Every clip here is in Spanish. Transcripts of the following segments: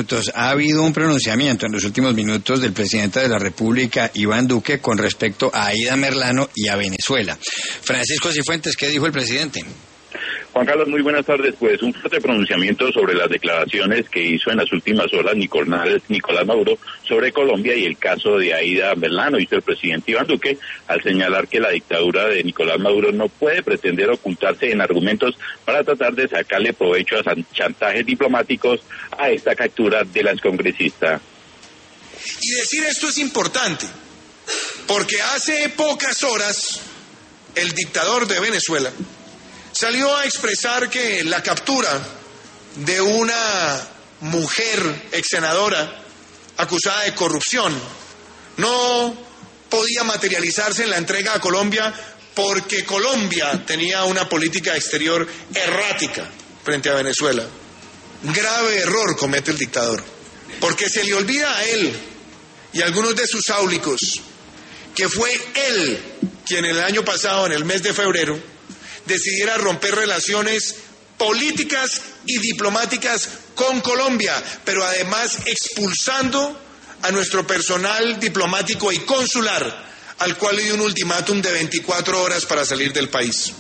Ha habido un pronunciamiento en los últimos minutos del presidente de la República, Iván Duque, con respecto a Aida Merlano y a Venezuela. Francisco Cifuentes, ¿qué dijo el presidente? Juan Carlos, muy buenas tardes. Pues un fuerte pronunciamiento sobre las declaraciones que hizo en las últimas horas Nicolás Maduro sobre Colombia y el caso de Aida Merlano. Hizo el presidente Iván Duque al señalar que la dictadura de Nicolás Maduro no puede pretender ocultarse en argumentos para tratar de sacarle provecho a chantajes diplomáticos a esta captura de la excongresista. Y decir esto es importante, porque hace pocas horas el dictador de Venezuela salió a expresar que la captura de una mujer ex senadora acusada de corrupción no podía materializarse en la entrega a Colombia porque Colombia tenía una política exterior errática frente a Venezuela. Grave error comete el dictador, porque se le olvida a él y a algunos de sus áulicos que fue él quien el año pasado, en el mes de febrero, decidiera romper relaciones políticas y diplomáticas con Colombia, pero además expulsando a nuestro personal diplomático y consular, al cual le dio un ultimátum de 24 horas para salir del país.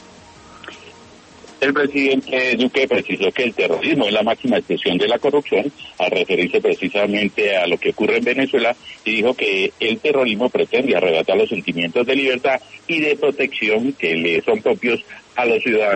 El presidente Duque precisó que el terrorismo es la máxima expresión de la corrupción, al referirse precisamente a lo que ocurre en Venezuela, y dijo que el terrorismo pretende arrebatar los sentimientos de libertad y de protección que le son propios a los ciudadanos.